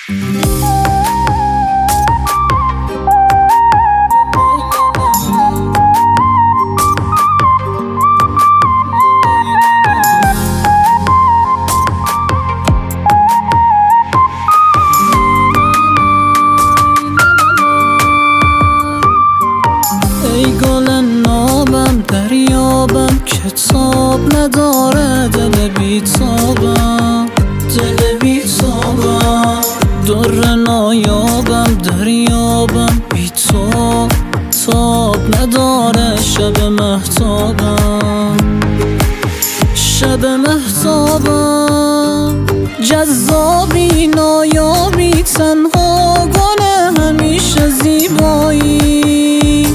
دریابم کتاب نداره دل بیتابم، دل بیتابم در نایابم دریابم بیتاب تاب نداره شب مهتابم، شب مهتابم جذابی نایابی تنها گل همیشه زیبایی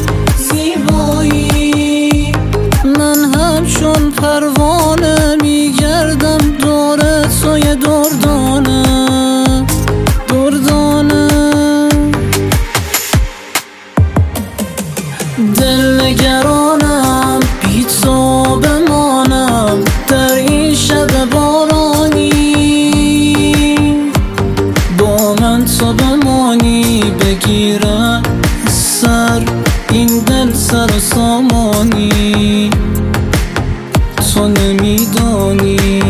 زیبایی من همچون پروانه میگردم دور توی دردانه دردانه دل نگرانم بی تو بمانم در این شب بارانی با من تو بمانی بگیرم سر این دل سر و سامانی تو نمیدانی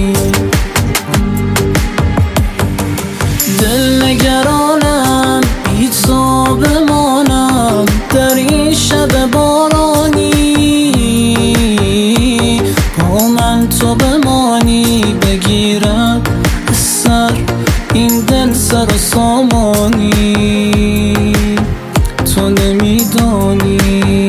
دل نگرانم بی تو بمانم در این شب بارانی با من تو بمانی بگیرم سر این دل سر و سامانی تو نمیدانی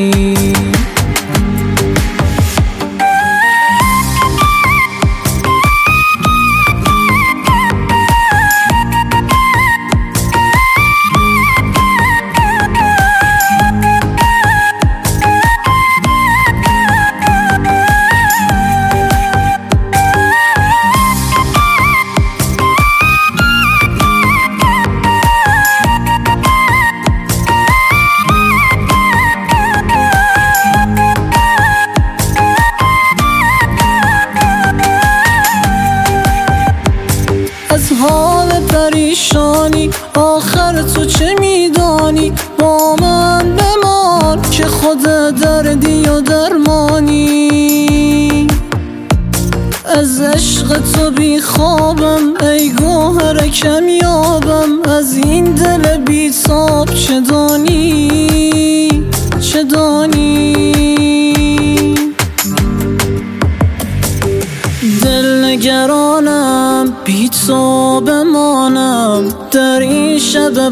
از حال پریشانی آخر تو چه میدانی با من بمان که خود دردی و درمانی از عشق تو بی خوابم ای گوهر کمیابم از این دل بی تاب چه دانی چه دانی دل نگرانم بی تو بمانم در این شب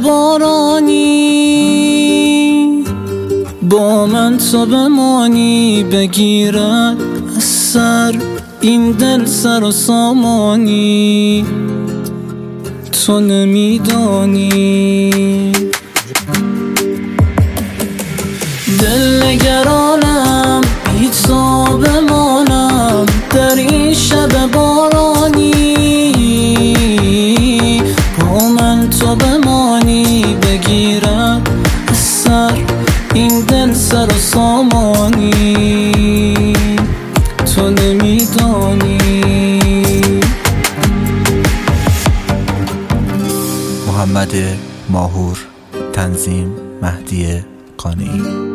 بارانی با من تو بمانی بگیرد از سر این دل سر و سامانی تو نمیدانی دل نگرانم بی تو بمانم در این شب بارانی با من تو بمانی بگیرم سر این دل سر و سامانی تو نمیدانی محمد ماهور، تنظیم مهدی قانعی.